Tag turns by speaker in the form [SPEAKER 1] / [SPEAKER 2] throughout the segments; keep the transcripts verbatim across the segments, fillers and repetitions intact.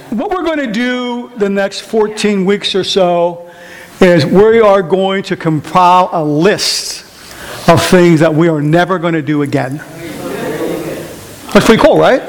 [SPEAKER 1] what we're going to do the next fourteen weeks or so is we are going to compile a list of things that we are never going to do again. That's pretty cool, right?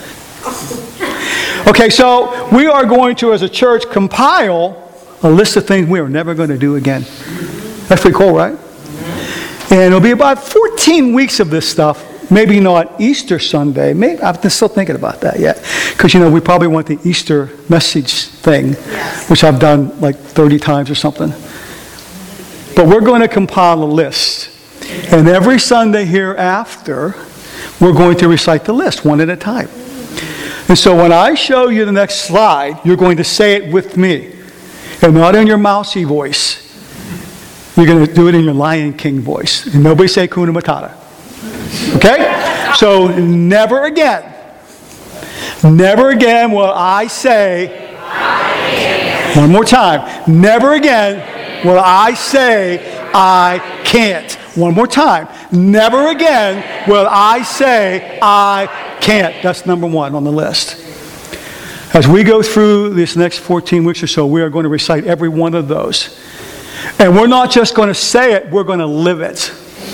[SPEAKER 1] Okay, so we are going to, as a church, compile a list of things we are never going to do again. That's pretty cool, right? And it'll be about fourteen weeks of this stuff. Maybe not Easter Sunday. Maybe I'm still thinking about that yet. Because, you know, we probably want the Easter message thing, yes, which I've done like thirty times or something. But we're going to compile a list. And every Sunday hereafter, we're going to recite the list one at a time. And so when I show you the next slide, you're going to say it with me. And not in your mousy voice. You're going to do it in your Lion King voice. And nobody say Kuna Matata. Okay? So never again. Never again will I say, I one more time. Never again will I say, I can't. One more time. Never again will I say, I can't. That's number one on the list. As we go through this next fourteen weeks or so, we are going to recite every one of those. And we're not just going to say it, we're going to live it.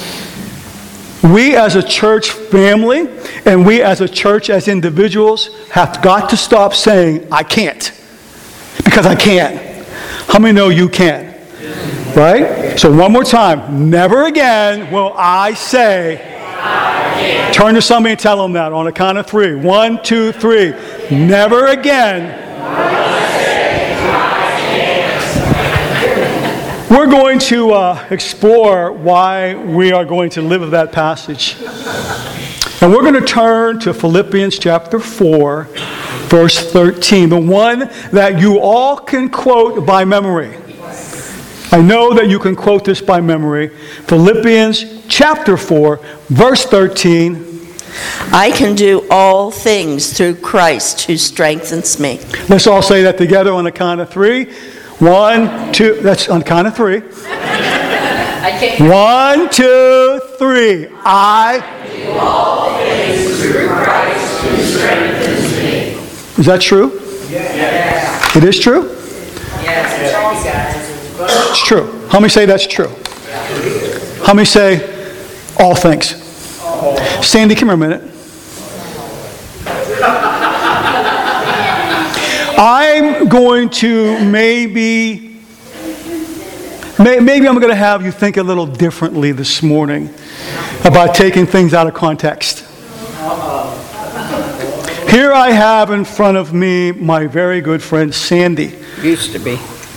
[SPEAKER 1] We as a church family, and we as a church as individuals, have got to stop saying, I can't. Because I can. How many know you can? Right? So one more time. Never again will I say, I can't. Turn to somebody and tell them that on a count of three. One, two, three. Never again. We're going to uh, explore why we are going to live that passage. And we're going to turn to Philippians chapter four, verse thirteen, the one that you all can quote by memory. I know that you can quote this by memory. Philippians chapter four, verse thirteen.
[SPEAKER 2] I can do all things through Christ who strengthens me.
[SPEAKER 1] Let's all say that together on the count of three. One, two, that's on the count of three.
[SPEAKER 3] I can't.
[SPEAKER 1] One, two, three. I
[SPEAKER 3] do all things through Christ who strengthens me.
[SPEAKER 1] Is that true?
[SPEAKER 3] Yes.
[SPEAKER 1] It is true?
[SPEAKER 3] Yes.
[SPEAKER 1] It's true. How many say that's true? How many say all things? Sandy, come here a minute. I'm going to maybe, maybe I'm going to have you think a little differently this morning about taking things out of context. Here I have in front of me my very good friend Sandy.
[SPEAKER 2] Used to be.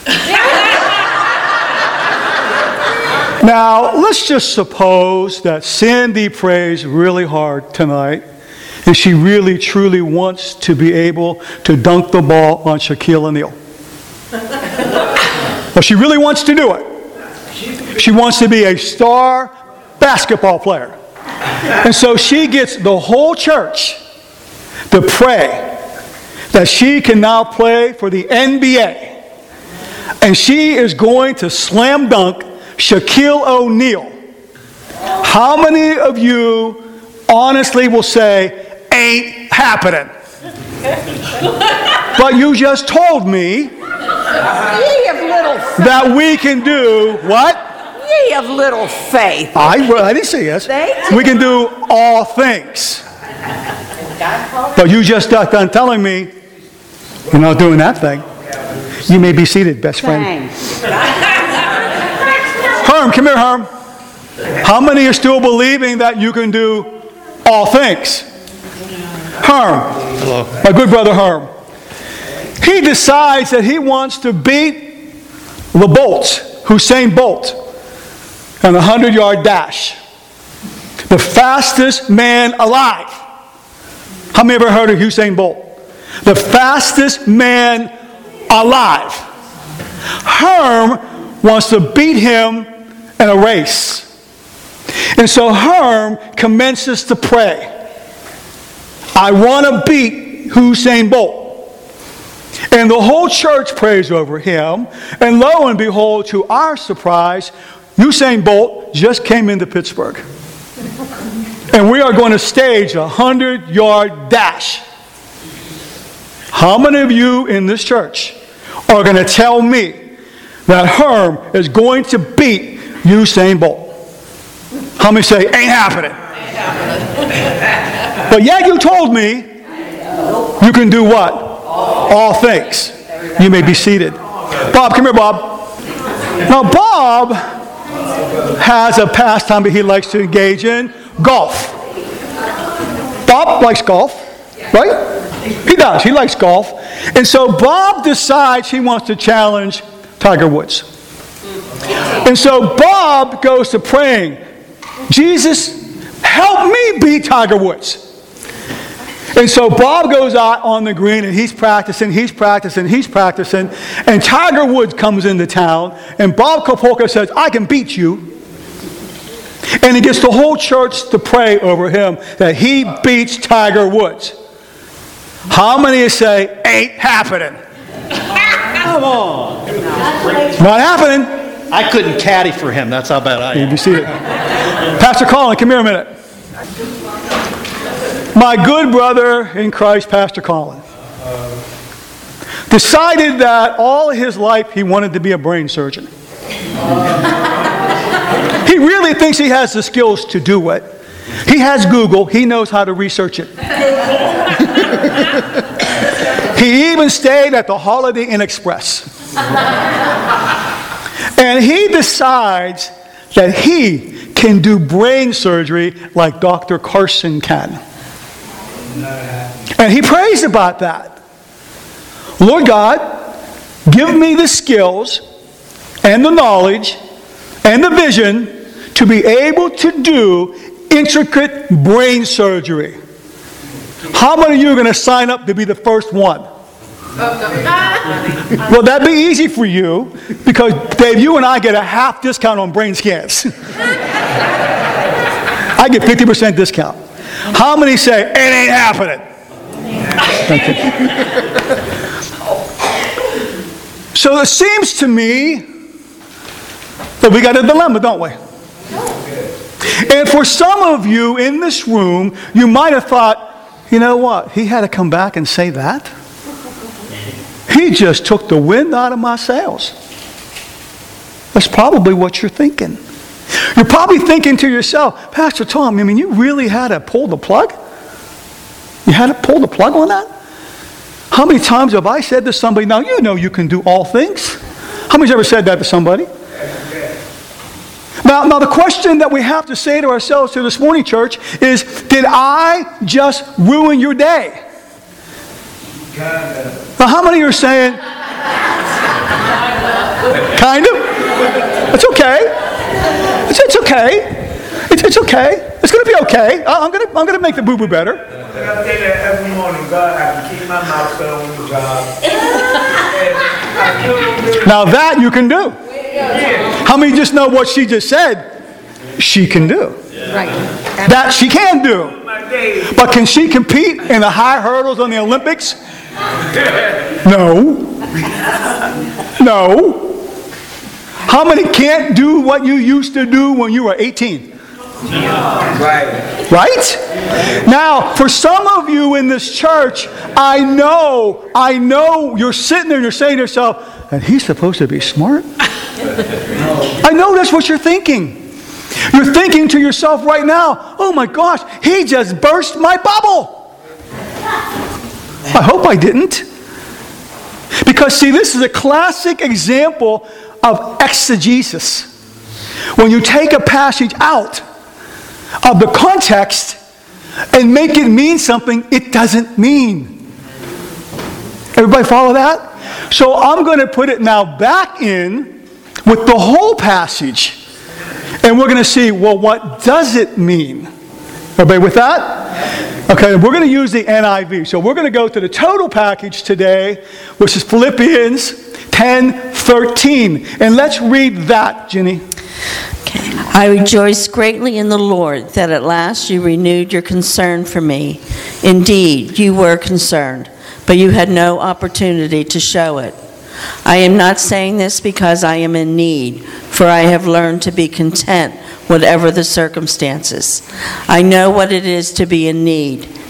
[SPEAKER 1] Now, let's just suppose that Sandy prays really hard tonight, and she really, truly wants to be able to dunk the ball on Shaquille O'Neal. Well, she really wants to do it. She wants to be a star basketball player. And so she gets the whole church to pray that she can now play for the N B A. And she is going to slam dunk Shaquille O'Neal. How many of you honestly will say, ain't happening? But you just told me
[SPEAKER 4] Ye of little faith.
[SPEAKER 1] that we can do what?
[SPEAKER 4] Ye of little faith.
[SPEAKER 1] I, well, I didn't say yes.
[SPEAKER 4] Thank
[SPEAKER 1] We can do all things. But you just got done telling me you're not doing that thing. You may be seated, best friend.
[SPEAKER 4] Thanks.
[SPEAKER 1] Herm, come here, Herm. How many are still believing that you can do all things? Herm.
[SPEAKER 5] Hello.
[SPEAKER 1] My good brother Herm. He decides that he wants to beat the Bolt, Usain Bolt, on a hundred-yard dash. The fastest man alive. How many ever heard of Usain Bolt? The fastest man alive. Herm wants to beat him in a race. And so Herm commences to pray. I want to beat Usain Bolt. And the whole church prays over him. And lo and behold, to our surprise, Usain Bolt just came into Pittsburgh. And we are going to stage a hundred-yard dash. How many of you in this church are going to tell me that Herm is going to beat Usain Bolt? How many say, ain't happening? Ain't happening. But yet you told me you can do what? All things. You may be seated. Bob, come here, Bob. Now, Bob has a pastime that he likes to engage in, golf. Bob likes golf, right? He does. He likes golf. And so Bob decides he wants to challenge Tiger Woods. And so Bob goes to praying, Jesus, help me beat Tiger Woods. And so Bob goes out on the green and he's practicing, he's practicing, he's practicing. And Tiger Woods comes into town and Bob Kopolka says, I can beat you. And he gets the whole church to pray over him that he beats Tiger Woods. How many say, ain't happening?
[SPEAKER 5] Come on.
[SPEAKER 1] Not happening.
[SPEAKER 5] I couldn't caddy for him. That's how bad I
[SPEAKER 1] You
[SPEAKER 5] am.
[SPEAKER 1] can see it. Pastor Colin, come here a minute. My good brother in Christ, Pastor Colin, decided that all his life he wanted to be a brain surgeon. He really thinks he has the skills to do it. He has Google. He knows how to research it. He even stayed at the Holiday Inn Express. And he decides that he can do brain surgery like Doctor Carson can. And he prays about that. Lord God, give me the skills and the knowledge and the vision to be able to do intricate brain surgery. How many of you are going to sign up to be the first one? Well, that'd be easy for you because, Dave, you and I get a half discount on brain scans. I get fifty percent discount. How many say, it ain't happening? So it seems to me that we got a dilemma, don't we? And for some of you in this room, you might have thought, you know what? He had to come back and say that? He just took the wind out of my sails. That's probably what you're thinking. You're probably thinking to yourself, Pastor Tom, I mean, you really had to pull the plug? You had to pull the plug on that? How many times have I said to somebody, now you know you can do all things? How many's ever said that to somebody? Now, now the question that we have to say to ourselves here this morning, church, is, did I just ruin your day? Now, how many are saying, kind of? It's okay. It's, it's okay. It's, it's okay. It's going to be okay. I- I'm going to I'm going to make the boo-boo better.
[SPEAKER 6] I say that every morning, God, I can keep my mouth shut on the job.
[SPEAKER 1] Now that you can do. How many just know what she just said? She can do.
[SPEAKER 4] Right.
[SPEAKER 1] That she can do. But can she compete in the high hurdles on the Olympics? No. No. How many can't do what you used to do when you were eighteen?
[SPEAKER 6] Right.
[SPEAKER 1] Right? Now, for some of you in this church, I know, I know you're sitting there and you're saying to yourself, and he's supposed to be smart? I know that's what you're thinking. You're thinking to yourself right now, oh my gosh, he just burst my bubble. I hope I didn't. Because see, this is a classic example of exegesis. When you take a passage out of the context and make it mean something it doesn't mean. Everybody follow that? So I'm going to put it now back in with the whole passage. And we're going to see, well, what does it mean? Everybody with that? Okay, we're going to use the N I V. So we're going to go to the total package today, which is Philippians ten thirteen. And let's read that, Ginny.
[SPEAKER 2] Okay. I rejoice greatly in the Lord that at last you renewed your concern for me. Indeed, you were concerned, but you had no opportunity to show it. I am not saying this because I am in need, for I have learned to be content, whatever the circumstances. I know what it is to be in need,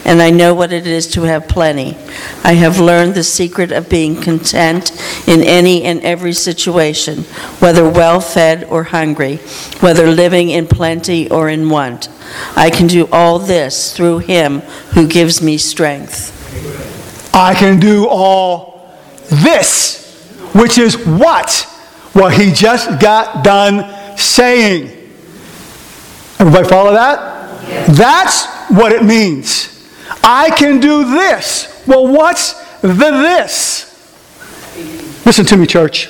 [SPEAKER 2] and I know what it is to have plenty. I have learned the secret of being content in any and every situation, whether well-fed or hungry, whether living in plenty or in want. I can do all this through Him who gives me strength.
[SPEAKER 1] I can do all this, which is what? What he just got done saying. Everybody follow that? Yes. That's what it means. I can do this. Well, what's the this? Listen to me, church.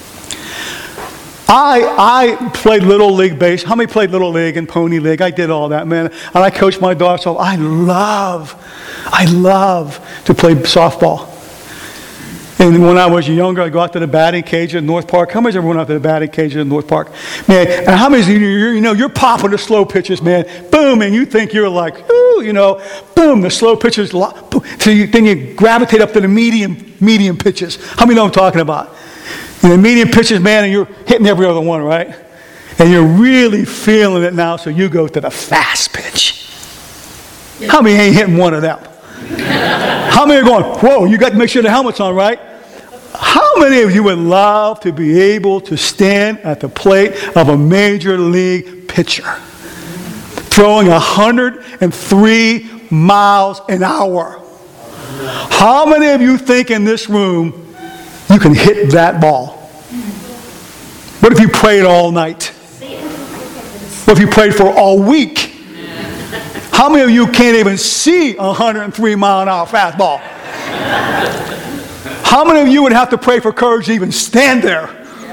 [SPEAKER 1] I I played Little League base. How many played Little League and Pony League? I did all that, man. And I coached my daughter, so I love, I love to play softball. And when I was younger, I'd go out to the batting cage at North Park. How many's ever went out to the batting cage at North Park? Man, and how many's, you, you know, you're popping the slow pitches, man. Boom, and you think you're like, ooh, you know, boom, the slow pitches. So you, then you gravitate up to the medium, medium pitches. How many know what I'm talking about? And the medium pitches, man, and you're hitting every other one, right? And you're really feeling it now, so you go to the fast pitch. How many ain't hitting one of them? How many are going, whoa, you got to make sure the helmet's on, right? How many of you would love to be able to stand at the plate of a major league pitcher throwing one hundred three miles an hour? How many of you think in this room you can hit that ball? What if you prayed all night? What if you prayed for all week? How many of you can't even see a one hundred three mile an hour fastball? How many of you would have to pray for courage to even stand there?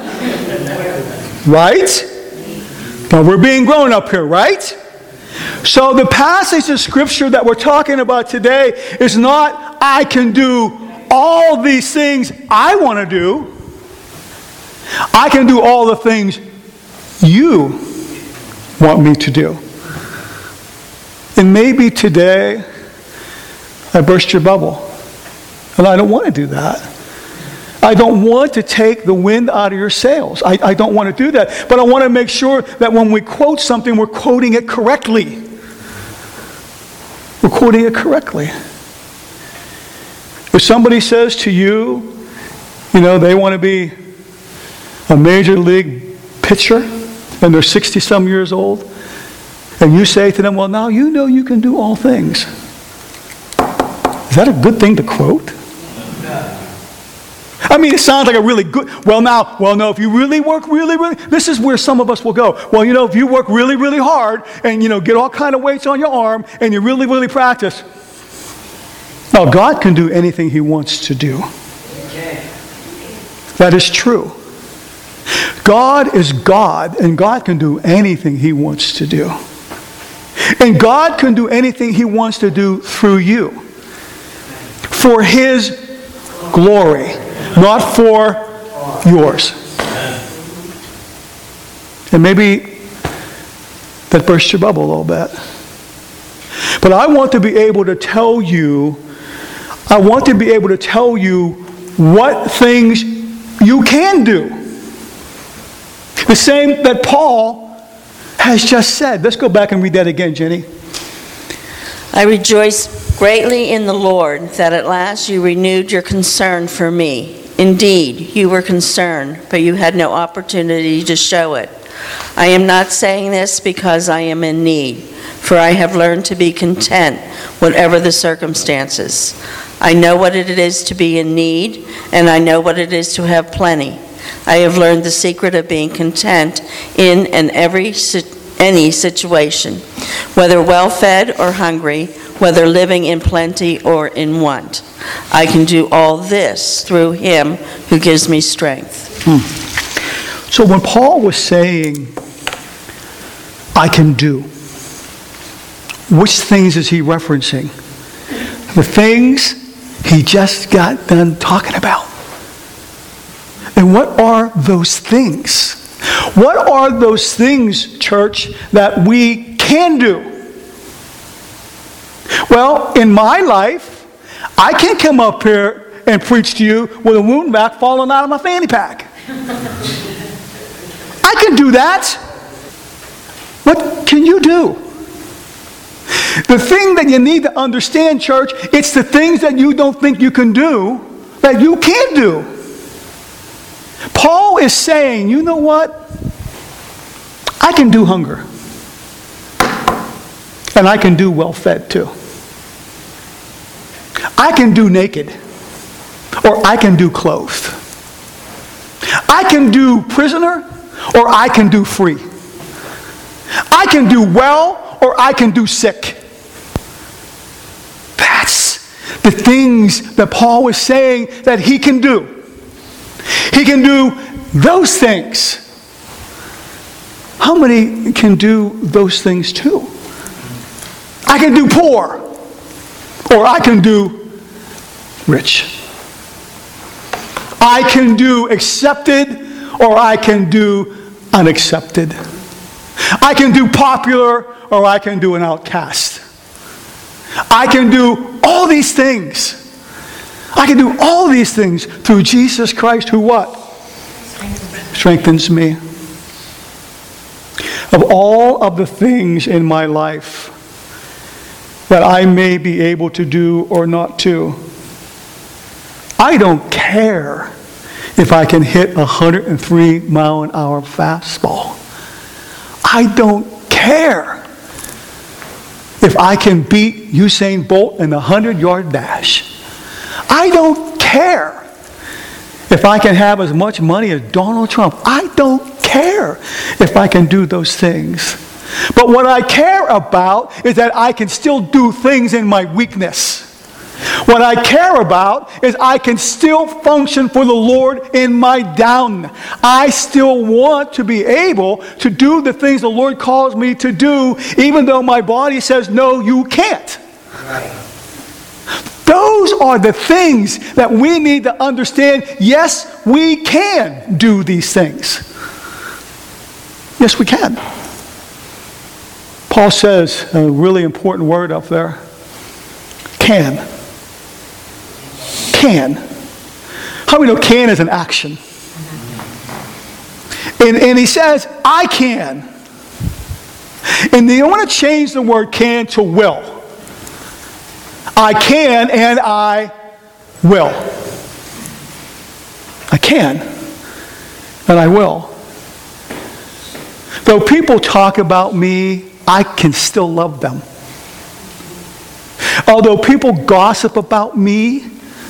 [SPEAKER 1] Right? Now we're being grown up here, right? So the passage of Scripture that we're talking about today is not, I can do all these things I want to do. I can do all the things you want me to do. And maybe today I burst your bubble. And I don't want to do that. I don't want to take the wind out of your sails. I, I don't want to do that. But I want to make sure that when we quote something, we're quoting it correctly. We're quoting it correctly. If somebody says to you, you know, they want to be a major league pitcher and they're sixty-some years old, and you say to them, well, now you know you can do all things. Is that a good thing to quote? I mean, it sounds like a really good, well now, well no, if you really work really, really, this is where some of us will go. Well, you know, if you work really, really hard and, you know, get all kind of weights on your arm and you really, really practice. Now, God can do anything He wants to do. That is true. God is God, and God can do anything He wants to do. And God can do anything He wants to do through you. For His glory, not for yours. And maybe that burst your bubble a little bit. But I want to be able to tell you, I want to be able to tell you what things you can do. The same that Paul has just said. Let's go back and read that again, Jenny.
[SPEAKER 2] I rejoice greatly in the Lord that at last you renewed your concern for me. Indeed, you were concerned, but you had no opportunity to show it. I am not saying this because I am in need, for I have learned to be content, whatever the circumstances. I know what it is to be in need, and I know what it is to have plenty. I have learned the secret of being content in and every any situation, whether well-fed or hungry, whether living in plenty or in want. I can do all this through Him who gives me strength.
[SPEAKER 1] Hmm. So when Paul was saying, I can do, which things is he referencing? The things he just got done talking about. And what are those things? What are those things, church, that we can do? Well, in my life, I can't come up here and preach to you with a wound vac falling out of my fanny pack. I can do that. What can you do? The thing that you need to understand, church, it's the things that you don't think you can do that you can do. Paul is saying, you know what? I can do hunger. And I can do well-fed too. I can do naked. Or I can do clothed. I can do prisoner, or I can do free. I can do well, or I can do sick. That's the things that Paul was saying that he can do. He can do those things. How many can do those things too? I can do poor, or I can do rich. I can do accepted, or I can do unaccepted. I can do popular, or I can do an outcast. I can do all these things. I can do all these things through Jesus Christ, who what? Strengthens me. Of all of the things in my life that I may be able to do or not to, I don't care if I can hit a one hundred three mile an hour fastball. I don't care if I can beat Usain Bolt in a hundred yard dash. I don't care if I can have as much money as Donald Trump. I don't care if I can do those things. But what I care about is that I can still do things in my weakness. What I care about is I can still function for the Lord in my down. I still want to be able to do the things the Lord calls me to do, even though my body says, no, you can't. Right. Those are the things that we need to understand. Yes, we can do these things. Yes, we can. Paul says a really important word up there. Can. Can. How many know can is an action? And, and he says, I can. And you want to change the word can to will. I can and I will. I can and I will. Though people talk about me, I can still love them. Although people gossip about me,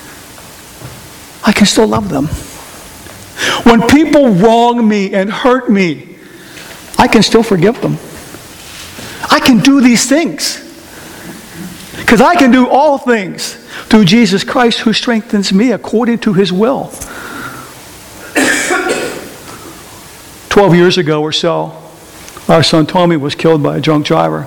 [SPEAKER 1] I can still love them. When people wrong me and hurt me, I can still forgive them. I can do these things. Because I can do all things through Jesus Christ who strengthens me according to his will. Twelve years ago or so, our son Tommy was killed by a drunk driver.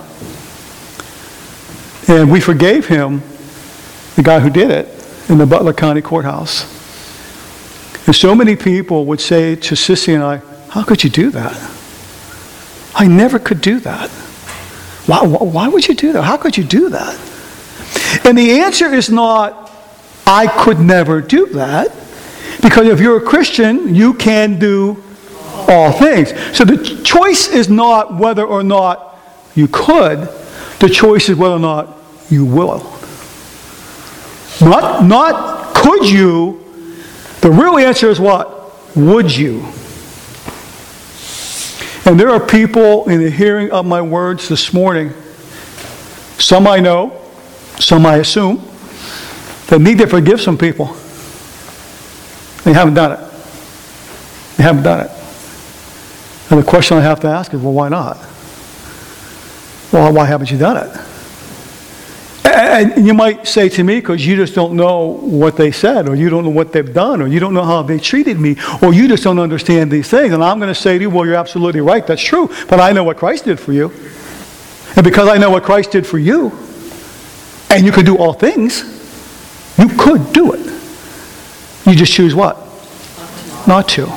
[SPEAKER 1] And we forgave him, the guy who did it, in the Butler County Courthouse. And so many people would say to Sissy and I, how could you do that? I never could do that. Why, why would you do that? How could you do that? And the answer is not, I could never do that. Because if you're a Christian, you can do all things. So the choice is not whether or not you could. The choice is whether or not you will. Not, not could you. The real answer is what? Would you? And there are people in the hearing of my words this morning, some I know, some I assume, that need to forgive some people. They haven't done it. They haven't done it. And the question I have to ask is, well, why not? Well, why haven't you done it? And you might say to me, because you just don't know what they said, or you don't know what they've done, or you don't know how they treated me, or you just don't understand these things. And I'm going to say to you, well, you're absolutely right. That's true. But I know what Christ did for you. And because I know what Christ did for you, and you could do all things, you could do it. You just choose what? Not to.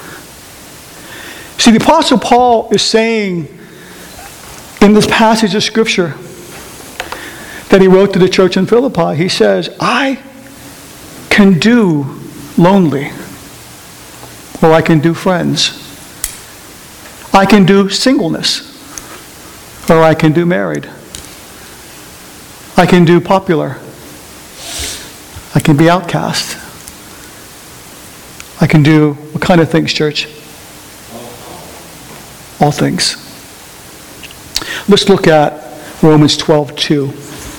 [SPEAKER 1] See, the Apostle Paul is saying in this passage of Scripture that he wrote to the church in Philippi, he says, I can do lonely, or I can do friends. I can do singleness, or I can do married. I can do popular. I can be outcast. I can do what kind of things, church? All things. Let's look at Romans twelve two.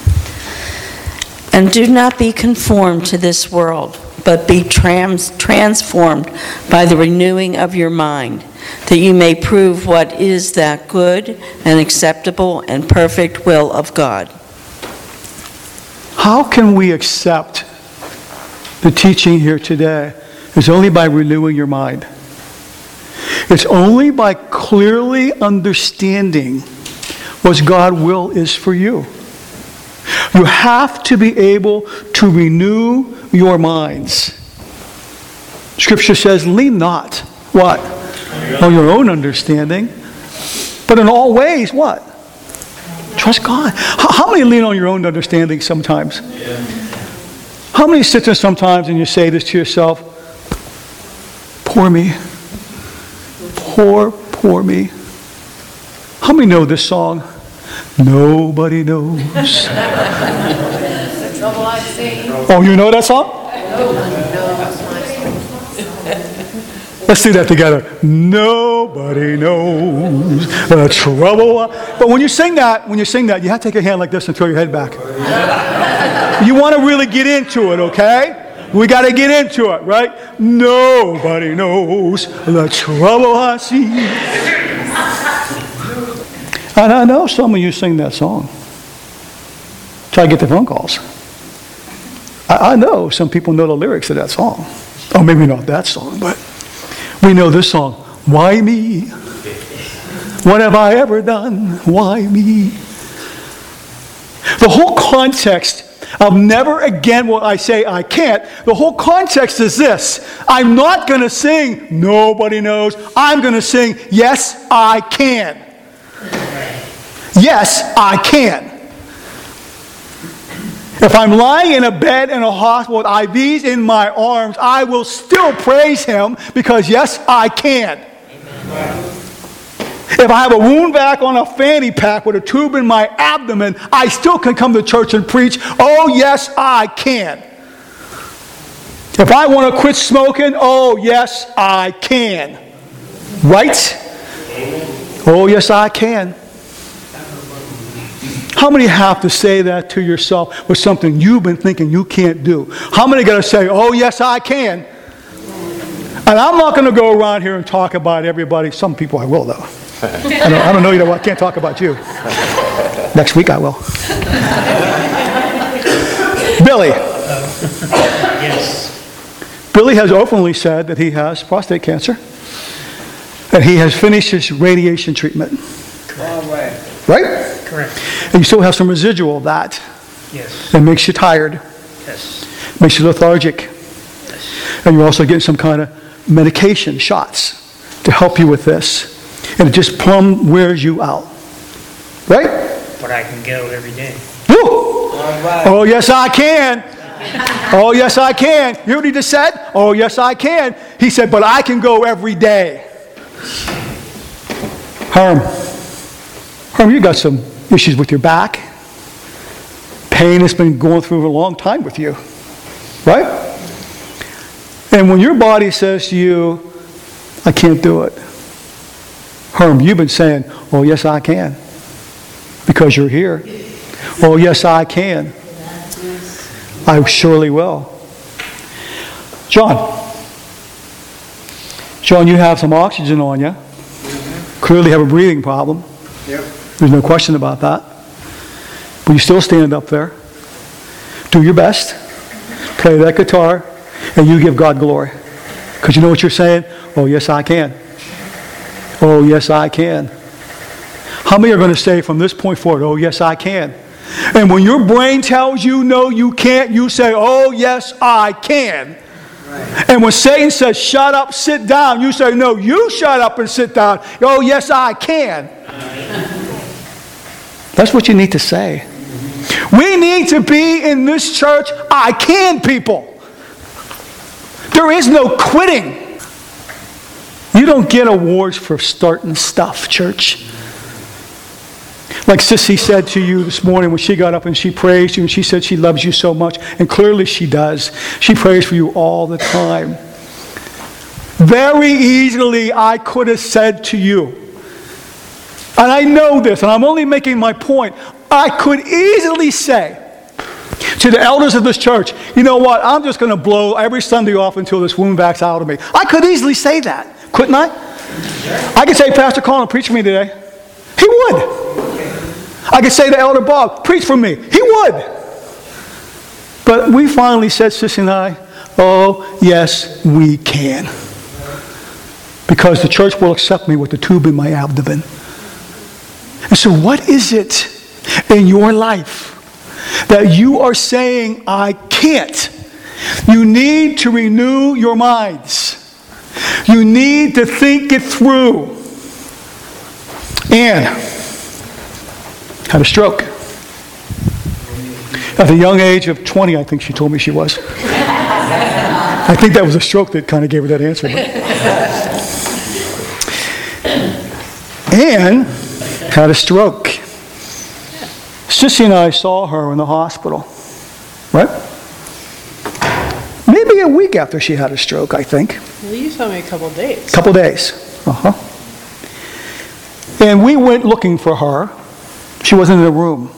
[SPEAKER 2] And do not be conformed to this world, but be trans- transformed by the renewing of your mind, that you may prove what is that good and acceptable and perfect will of God.
[SPEAKER 1] How can we accept the teaching here today? It's only by renewing your mind. It's only by clearly understanding what God's will is for you. You have to be able to renew your minds. Scripture says, lean not, what? On your own understanding, but in all ways, what? Trust God. How, how many lean on your own understanding sometimes? How many sit there sometimes and you say this to yourself, poor me, poor, poor me. How many know this song? Nobody knows. Oh, you know that song? Let's do that together. Nobody knows the trouble. But when you sing that, when you sing that, you have to take your hand like this and throw your head back. You want to really get into it, okay? We got to get into it, right? Nobody knows the trouble I see. And I know some of you sing that song. Try to get the phone calls. I, I know some people know the lyrics to that song. Oh, maybe not that song, but we know this song. Why me? What have I ever done? Why me? The whole context of never again will I say I can't. The whole context is this. I'm not going to sing nobody knows. I'm going to sing yes, I can. Yes, I can. If I'm lying in a bed in a hospital with I Vs in my arms, I will still praise Him because yes, I can. Amen. If I have a wound vac on a fanny pack with a tube in my abdomen, I still can come to church and preach. Oh, yes, I can. If I want to quit smoking, oh, yes, I can. Right? Oh, yes, I can. How many have to say that to yourself with something you've been thinking you can't do? How many got to say, oh, yes, I can? And I'm not going to go around here and talk about everybody. Some people I will, though. I don't, I don't know, you know, I can't talk about you. Next week I will. Billy.
[SPEAKER 6] Yes.
[SPEAKER 1] Billy has openly said that he has prostate cancer. And he has finished his radiation treatment.
[SPEAKER 6] All right.
[SPEAKER 1] Right?
[SPEAKER 6] Correct.
[SPEAKER 1] And you still have some residual of that.
[SPEAKER 6] Yes.
[SPEAKER 1] It makes you tired.
[SPEAKER 6] Yes.
[SPEAKER 1] Makes you lethargic.
[SPEAKER 6] Yes.
[SPEAKER 1] And you're also getting some kind of medication, shots, to help you with this. And it just plumb wears you out. Right?
[SPEAKER 6] But I can go every day.
[SPEAKER 1] Woo!
[SPEAKER 6] All right.
[SPEAKER 1] Oh, yes, I can. Oh, yes, I can. You hear what he just said? Oh, yes, I can. He said, but I can go every day. Herm. Herm, you got some issues with your back. Pain has been going through a long time with you. Right? And when your body says to you, I can't do it. Herm, you've been saying, oh, yes, I can. Because you're here. Oh, yes, I can. I surely will. John. John, you have some oxygen on you. Clearly have a breathing problem.
[SPEAKER 6] Yep.
[SPEAKER 1] There's no question about that. But you still stand up there. Do your best. Play that guitar. And you give God glory. Because you know what you're saying? Oh, yes, I can. Oh, yes, I can. How many are going to say from this point forward, oh, yes, I can? And when your brain tells you no, you can't, you say, oh, yes, I can. Right. And when Satan says, shut up, sit down, you say, no, you shut up and sit down. Oh, yes, I can. That's what you need to say. We need to be in this church, I can people. There is no quitting. You don't get awards for starting stuff, church. Like Sissy said to you this morning when she got up and she praised you and she said she loves you so much, and clearly she does. She prays for you all the time. Very easily I could have said to you, and I know this, and I'm only making my point, I could easily say to the elders of this church, you know what, I'm just going to blow every Sunday off until this wound backs out of me. I could easily say that, couldn't I? I could say, Pastor Colin, preach for me today. He would. I could say to Elder Bob, preach for me. He would. But we finally said, Sissy and I, oh, yes, we can. Because the church will accept me with the tube in my abdomen. And so what is it in your life that you are saying, I can't? You need to renew your minds. You need to think it through. Anne had a stroke. At the young age of twenty, I think she told me she was. I think that was a stroke that kind of gave her that answer. But. Anne had a stroke. Sissy and I saw her in the hospital. Right? Maybe a week after she had a stroke, I think.
[SPEAKER 7] Well, you told me a couple days.
[SPEAKER 1] Couple days. Uh-huh. And we went looking for her. She wasn't in the room.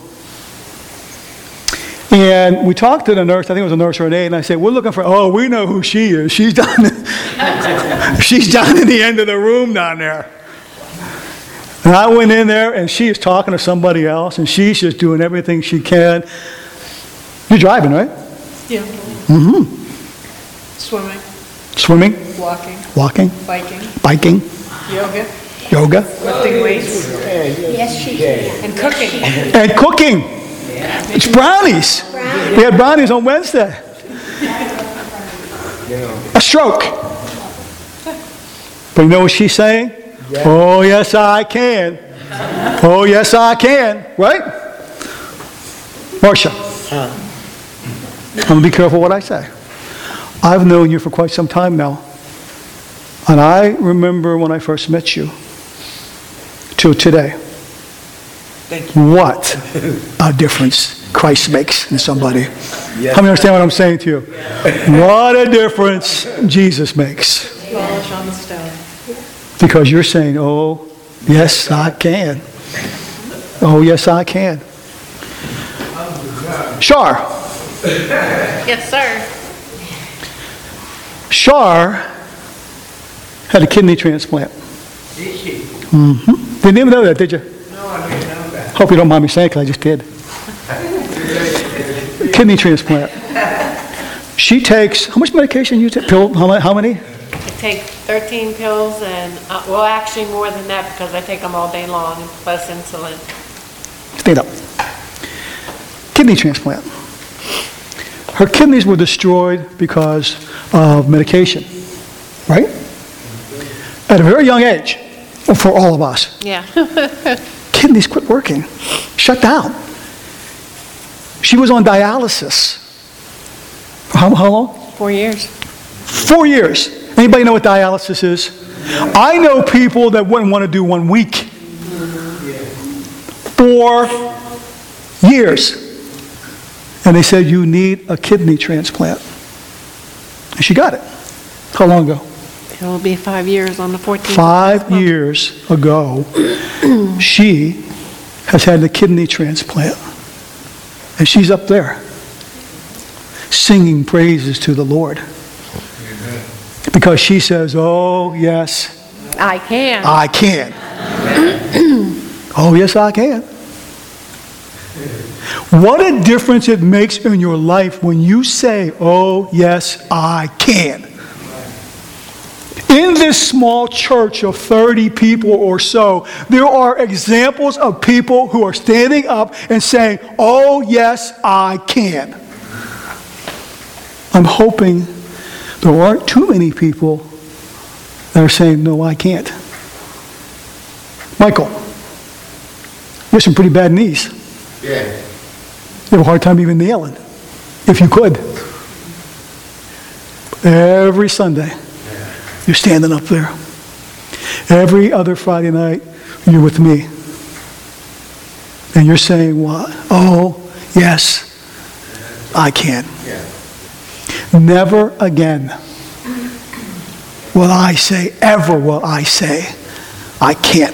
[SPEAKER 1] And we talked to the nurse, I think it was a nurse or an aide, and I said, we're looking for, oh, we know who she is. She's down, she's down in the end of the room down there. And I went in there, and she is talking to somebody else, and she's just doing everything she can. You're driving, right?
[SPEAKER 7] Yeah.
[SPEAKER 1] Mm-hmm.
[SPEAKER 7] Swimming,
[SPEAKER 1] Swimming,
[SPEAKER 7] walking,
[SPEAKER 1] walking,
[SPEAKER 7] biking,
[SPEAKER 1] biking,
[SPEAKER 7] yoga,
[SPEAKER 1] yoga,
[SPEAKER 7] lifting weights. Yes, she can. And cooking.
[SPEAKER 1] and cooking. It's brownies. We had brownies on Wednesday. A stroke. But you know what she's saying? Oh, yes, I can. Oh, yes, I can. Right? Marcia. I'm going to be careful what I say. I've known you for quite some time now. And I remember when I first met you till today. What a difference Christ makes in somebody. How many understand what I'm saying to you? What a difference Jesus makes.
[SPEAKER 7] Polish on the stone.
[SPEAKER 1] Because you're saying, oh, yes, I can. Oh, yes, I can. Shar.
[SPEAKER 7] Yes, sir.
[SPEAKER 1] Shar had a kidney transplant.
[SPEAKER 6] Did she?
[SPEAKER 1] Mm-hmm. Didn't even know that, did you?
[SPEAKER 6] No, I didn't know that.
[SPEAKER 1] Hope you don't mind me saying it, because I just did. Kidney transplant. She takes, how much medication you take? Pill, how many? How many?
[SPEAKER 8] I take thirteen pills and, uh, well, actually more than that because I take them all day long, plus insulin.
[SPEAKER 1] Stand up. Kidney transplant. Her kidneys were destroyed because of medication, right? At a very young age, for all of us.
[SPEAKER 8] Yeah.
[SPEAKER 1] Kidneys quit working, shut down. She was on dialysis. For how, how long?
[SPEAKER 8] Four years.
[SPEAKER 1] Four years. Anybody know what dialysis is? I know people that wouldn't want to do one week. Four years. And they said, you need a kidney transplant. And she got it. How long ago?
[SPEAKER 8] It will be five years on the fourteenth.
[SPEAKER 1] Five years ago, she has had the kidney transplant. And she's up there singing praises to the Lord. Amen. Because she says, oh, yes,
[SPEAKER 8] I can.
[SPEAKER 1] I can. Oh, yes, I can. What a difference it makes in your life when you say, oh, yes, I can. In this small church of thirty people or so, there are examples of people who are standing up and saying, oh, yes, I can. I'm hoping there aren't too many people that are saying, no, I can't. Michael, you have some pretty bad knees.
[SPEAKER 6] Yeah.
[SPEAKER 1] You have a hard time even kneeling, if you could. Every Sunday, you're standing up there. Every other Friday night, you're with me. And you're saying what? Oh, yes, I can. Never again will I say, ever will I say, I can't.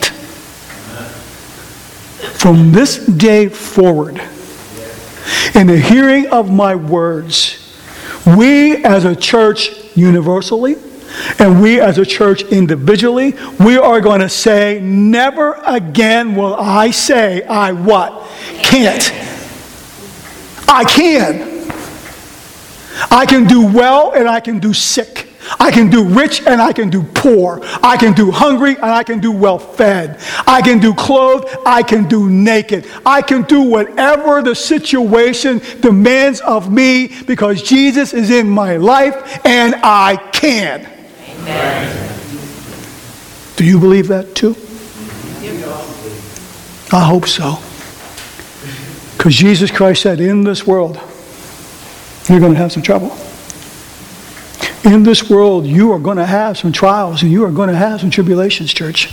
[SPEAKER 1] From this day forward, in the hearing of my words, we as a church universally, and we as a church individually, we are going to say, never again will I say, I what? Can't. I can. I can do well and I can do sick. I can do rich and I can do poor. I can do hungry and I can do well fed. I can do clothed, I can do naked. I can do whatever the situation demands of me because Jesus is in my life and I can. Amen. Do you believe that too? I hope so. Because Jesus Christ said, in this world, you're going to have some trouble. In this world, you are going to have some trials and you are going to have some tribulations, church.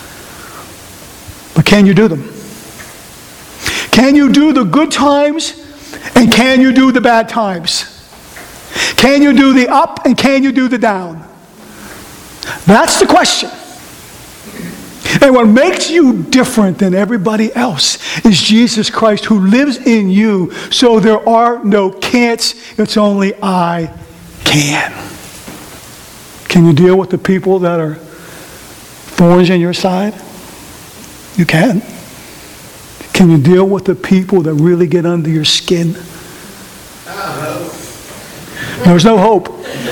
[SPEAKER 1] But can you do them? Can you do the good times and can you do the bad times? Can you do the up and can you do the down? That's the question. And what makes you different than everybody else is Jesus Christ who lives in you. So there are no can'ts, it's only I can. Can you deal with the people that are thorns in your side? You can. Can you deal with the people that really get under your skin? There's no hope.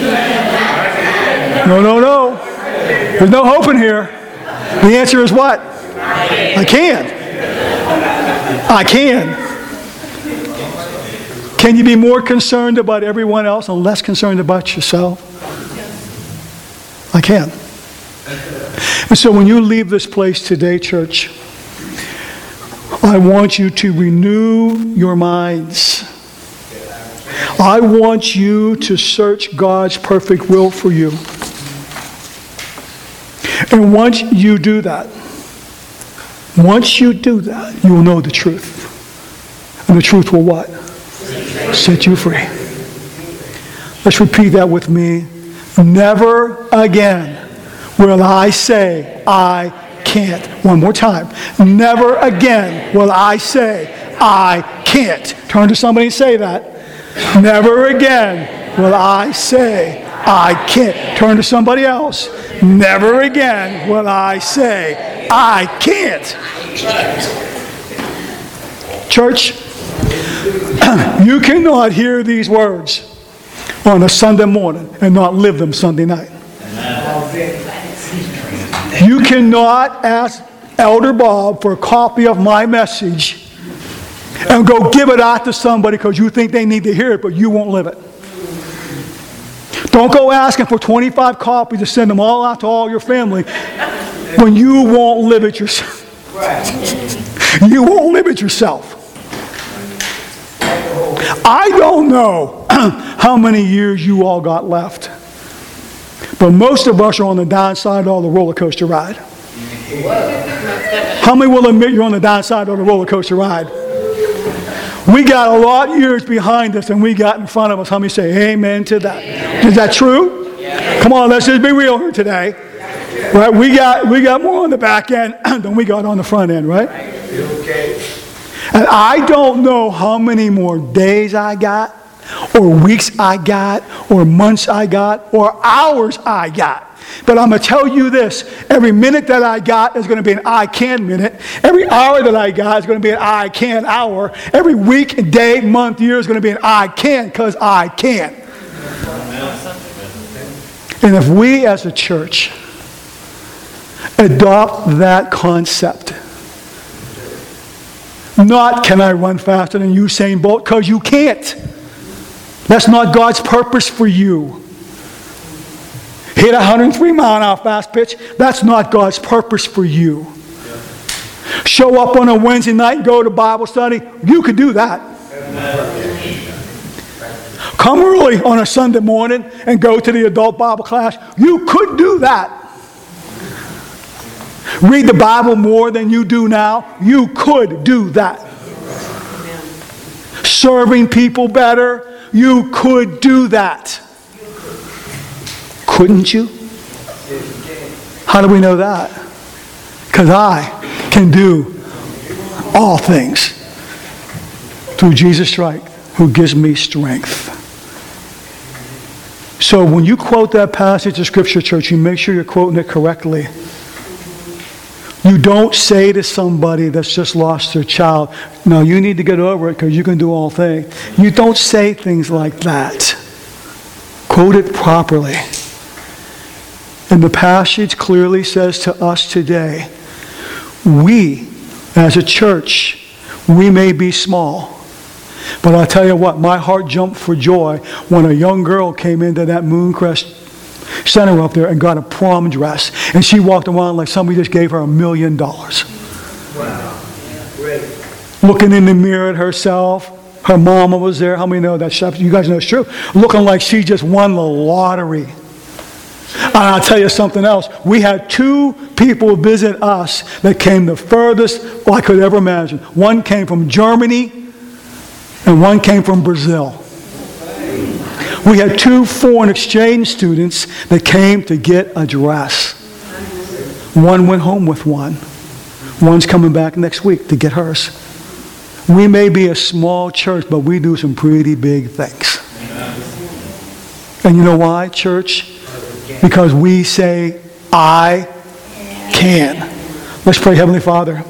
[SPEAKER 1] No, no, no. There's no hope in here. The answer is what? I can. I can. Can you be more concerned about everyone else and less concerned about yourself? I can. And so when you leave this place today, church, I want you to renew your minds. I want you to search God's perfect will for you. And once you do that, once you do that, you will know the truth. And the truth will what? Set you free. Let's repeat that with me. Never again will I say I can't. One more time. Never again will I say I can't. Turn to somebody and say that. Never again will I say I can't. Turn to somebody else. Never again will I say I can't. Church, you cannot hear these words on a Sunday morning and not live them Sunday night. You cannot ask Elder Bob for a copy of my message and go give it out to somebody because you think they need to hear it, but you won't live it. Don't go asking for twenty-five copies to send them all out to all your family when you won't live it yourself. You won't live it yourself. I don't know how many years you all got left, but most of us are on the downside of the roller coaster ride. How many will admit you're on the downside of the roller coaster ride? We got a lot of years behind us than we got in front of us. How many say amen to that? Is that true? Come on, let's just be real here today. Right? We got we got more on the back end than we got on the front end, right? And I don't know how many more days I got, or weeks I got, or months I got, or hours I got. But I'm going to tell you this, every minute that I got is going to be an I can minute. Every hour that I got is going to be an I can hour. Every week, day, month, year is going to be an I can because I can. And if we as a church adopt that concept, not can I run faster than Usain Bolt, because you can't. That's not God's purpose for you. Hit a one hundred three mile an hour fast pitch, that's not God's purpose for you. Show up on a Wednesday night and go to Bible study, you could do that. Come early on a Sunday morning and go to the adult Bible class, you could do that. Read the Bible more than you do now. You could do that. Serving people better. You could do that. Couldn't you? How do we know that? Because I can do all things through Jesus Christ who gives me strength. So when you quote that passage of Scripture, church, you make sure you're quoting it correctly. You don't say to somebody that's just lost their child, no, you need to get over it because you can do all things. You don't say things like that. Quote it properly. And the passage clearly says to us today, we, as a church, we may be small. But I'll tell you what, my heart jumped for joy when a young girl came into that Mooncrest Center up there and got a prom dress. And she walked around like somebody just gave her a million dollars.
[SPEAKER 6] Wow. Great.
[SPEAKER 1] Looking in the mirror at herself. Her mama was there. How many know that stuff? You guys know it's true. Looking like she just won the lottery. And I'll tell you something else. We had two people visit us that came the furthest I could ever imagine. One came from Germany and one came from Brazil. We had two foreign exchange students that came to get a dress. One went home with one. One's coming back next week to get hers. We may be a small church, but we do some pretty big things. And you know why, church? Because we say, I can. Let's pray. Heavenly Father,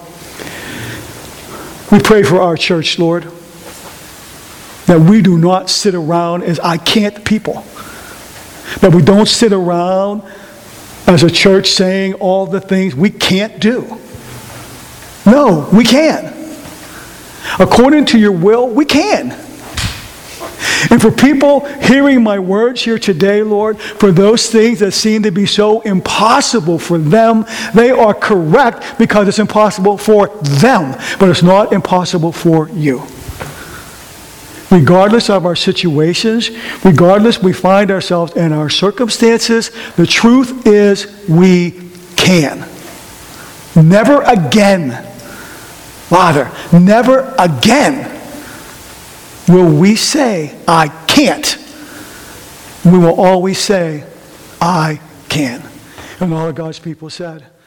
[SPEAKER 1] we pray for our church, Lord, that we do not sit around as I can't people. That we don't sit around as a church saying all the things we can't do. No, we can. According to your will, we can. And for people hearing my words here today, Lord, for those things that seem to be so impossible for them, they are correct because it's impossible for them, but it's not impossible for you. Regardless of our situations, regardless we find ourselves in our circumstances, the truth is we can. Never again, Father, never again will we say, I can't. We will always say, I can. And all of God's people said,